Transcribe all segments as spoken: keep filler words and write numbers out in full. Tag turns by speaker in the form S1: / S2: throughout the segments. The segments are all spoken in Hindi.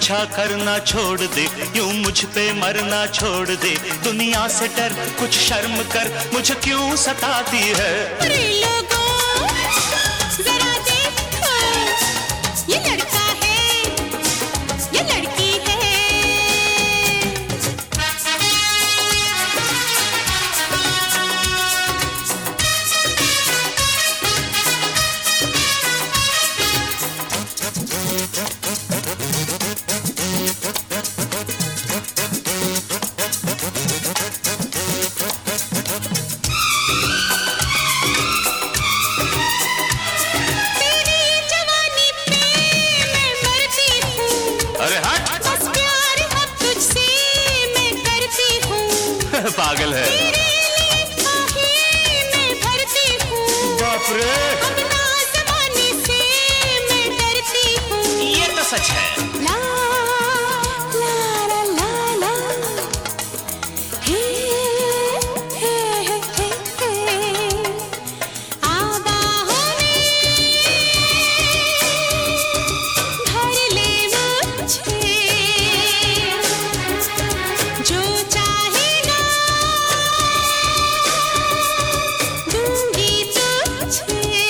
S1: पीछा करना छोड़ दे, यूं मुझ पे मरना छोड़ दे। दुनिया से डर, कुछ शर्म कर, मुझे क्यों सताती है।
S2: अरे लोगों, जरा देखो, ये लड़का है, ये लड़की है।
S1: पागल है,
S2: मैं भरती हूँ।
S1: बाप रे,
S2: अपना ज़माने से मैं डरती हूँ।
S1: ये तो सच है।
S2: ला ला ला ला ला, हे हे हे हे, आबाहों में भर ले मुझे, जो चाहेगा दूंगी तुझे।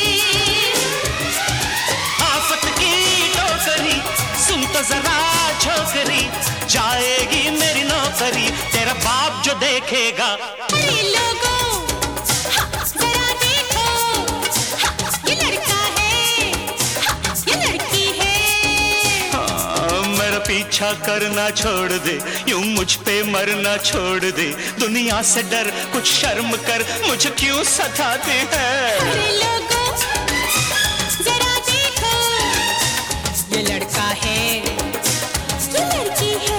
S1: आफत की टोकरी सुन तो जरा छोकरी, जाएगी मेरी नौकरी, तेरा बाप जो देखेगा।
S2: अरे लोगों, हाँ, जरा देखो, हाँ, ये लड़का है, हाँ, ये लड़की है।
S1: हाँ, मेरा पीछा करना छोड़ दे, यूं मुझ पे मरना छोड़ दे। दुनिया से डर, कुछ शर्म कर, मुझे क्यों सताती है।
S2: अरे लोगों, जरा देखो, ये लड़का है, ये लड़की है।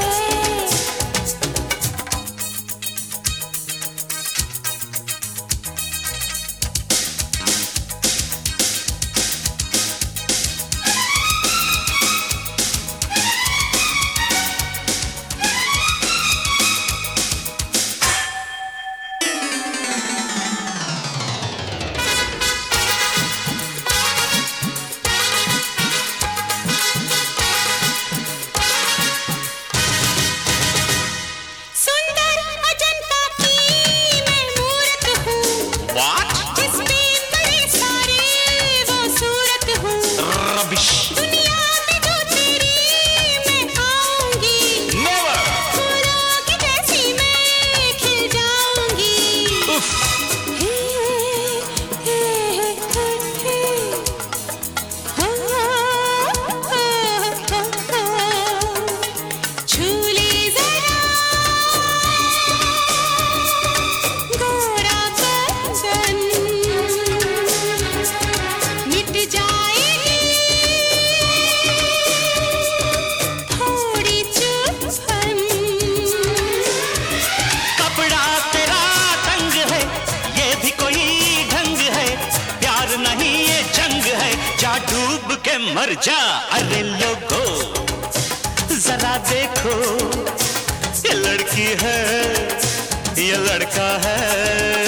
S2: सुंदर अजंता की मैं मूरत हूँ।
S1: What?
S2: जिसमें बड़े सारे वो सूरत हूँ।
S1: Rubbish.
S2: दुनिया में जो तेरी मैं आऊंगी,
S1: Never.
S2: फूलों की जैसी मैं खिल जाऊंगी।
S1: उफ,
S2: हे हे हे हे, हो हो हो हो, छू ले जरा गोरा बदन, मिट जाएगी थोड़ी चुभन।
S1: कपड़ा तेरा तंग है, ये भी कोई ढंग है। प्यार नहीं ये जंग है, जा डूब के मर जा। अरे लोगो, जरा देखो, ये लड़की है, ये लड़का है।